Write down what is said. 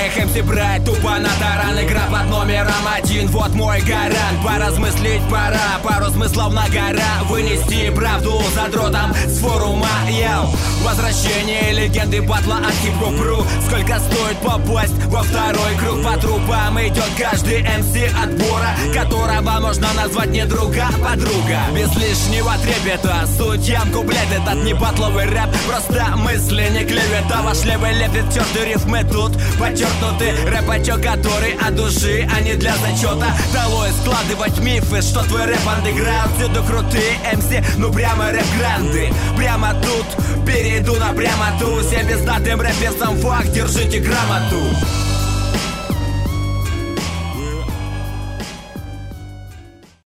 всех МС брать тупо на таран. Игра под номером 1, вот мой гарант. Поразмыслить пора, пару смыслов на гора. Вынести правду задротом с форума. Йоу, возвращение легенды батла от хип-хоп.ру. Сколько стоит попасть во второй круг? По трупам идет каждый МС отбора, которого можно назвать не друга, а подруга. Без лишнего трепета суть ямку, блядь, этот не батловый рэп. Просто мысли не клевета. Ваш левый лепит, тёрты рифмы тут подчеркнуты. Рэпачок, который от души, а не для зачета. Долой складывать мифы, что твой рэп андеграунд. Всюду крутые МС, ну прямо рэп-гранды. Прямо тут перейду на прямоту. Всем пиздатым рэпесам факт, держите грамоту.